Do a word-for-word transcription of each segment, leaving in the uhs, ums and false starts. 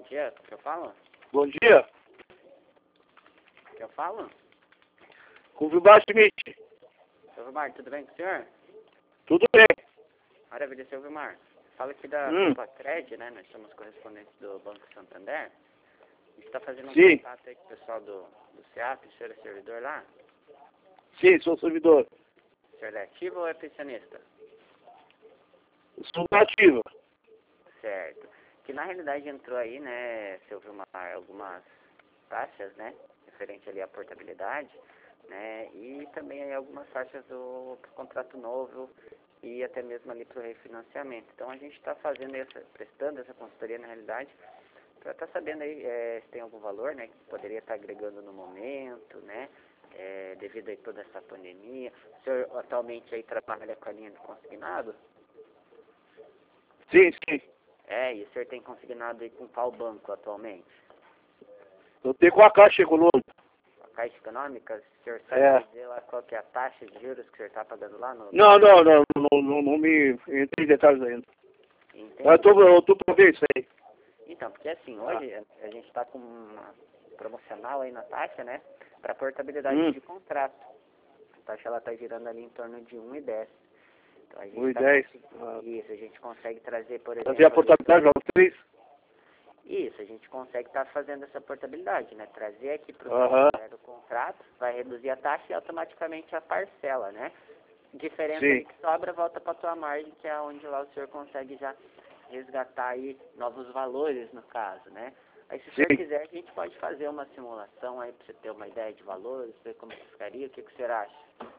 dia, que eu falo? Bom dia. Que eu falo? Com o Vilmar Schmidt. Seu Vilmar, tudo bem com o senhor? Tudo bem. Maravilha, seu Vilmar. Fala aqui da Hum. Cred, né? Nós somos correspondentes do Banco Santander. A gente está fazendo um Sim. contato aí com o pessoal do, do SEAP, o senhor é servidor lá? Sim, sou servidor. O senhor é ativo ou é pensionista? Sou nativo. Certo. Que na realidade entrou aí, né, seu Vilmar, algumas taxas, né? Referente ali à portabilidade, né? E também aí algumas taxas do pro contrato novo e até mesmo ali para o refinanciamento. Então a gente está fazendo essa, prestando essa consultoria na realidade, para estar tá sabendo aí é, se tem algum valor, né, que poderia estar tá agregando no momento, né, é, devido a toda essa pandemia. O senhor atualmente aí trabalha com a linha de consignado? Sim, sim. É, e o senhor tem consignado aí com qual banco atualmente? Eu tenho com a Caixa Econômica. A Caixa Econômica? O senhor sabe É. dizer lá qual que é a taxa de juros que o senhor está pagando lá no... Não, não, não, não, não, não me entrei em detalhes ainda. Entende? Mas eu tô, eu tô pra ver isso aí. Então, porque assim, hoje a gente está com uma promocional aí na taxa, né, para portabilidade Hum. de contrato. A taxa ela está girando ali em torno de um e dez. Então a gente um e tá dez. consegui- Isso, a gente consegue trazer, por exemplo... Fazer a portabilidade para vocês? Isso, a gente consegue estar fazendo essa portabilidade, né? Trazer aqui para o Aham. do contrato, vai reduzir a taxa e automaticamente a parcela, né? Diferença Sim. ali que sobra volta para a tua margem, que é onde lá o senhor consegue já resgatar aí novos valores, no caso, né? Aí se o senhor Sim. quiser, a gente pode fazer uma simulação aí para você ter uma ideia de valores, ver como que ficaria, o que, que o senhor acha?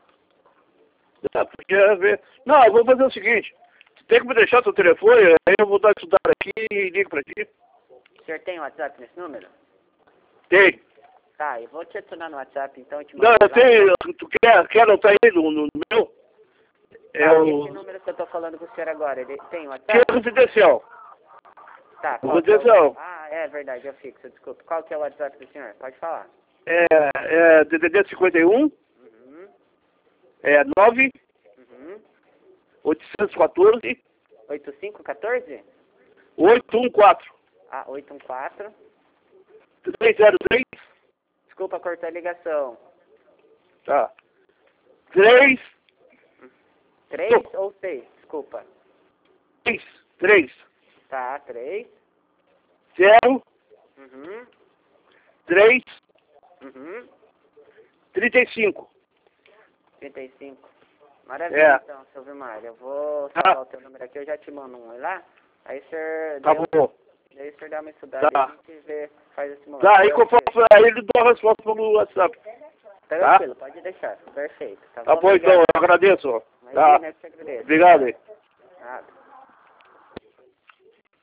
Ah, podia ver. Não, eu vou fazer o seguinte. Você tem que me deixar seu telefone, aí eu vou dar estudar aqui e ligo pra ti. O senhor tem WhatsApp nesse número? Tem. Tá, eu vou te adicionar no WhatsApp, então, eu te Não, mando eu lá. tenho. Tu quer, quer anotar aí no, no meu? É Tá, o. esse número que eu tô falando com o senhor agora, ele tem Que WhatsApp? é residencial. Tá, O qual que é o... residencial. Ah, é verdade, eu fixo, desculpa. Qual que é o WhatsApp do senhor? Pode falar. É, é D D D cinquenta e um, Uhum, é nove uhum. oitocentos e quatorze oito cinco um quatro? oito um quatro Ah, oito um quatro. três zero três. Desculpa, cortou a ligação. Tá. três três ou seis? Desculpa. três três Tá, três. zero Uhum, três uhum. trinta e cinco. trinta e cinco. Maravilha, É. então, seu Vilmar. Eu vou Tá. salvar o teu número aqui, eu já te mando um lá. Aí o senhor... Tá daí eu- bom. Daí o senhor dá uma estudada Tá. e a gente vê, faz a simulação. Tá, aí conforme aí ele dá a resposta pelo WhatsApp. Tranquilo, pode deixar. Perfeito. Tá, Tá bom, então, obrigado. eu agradeço. Tá. Imagina, eu te agradeço. Obrigado aí.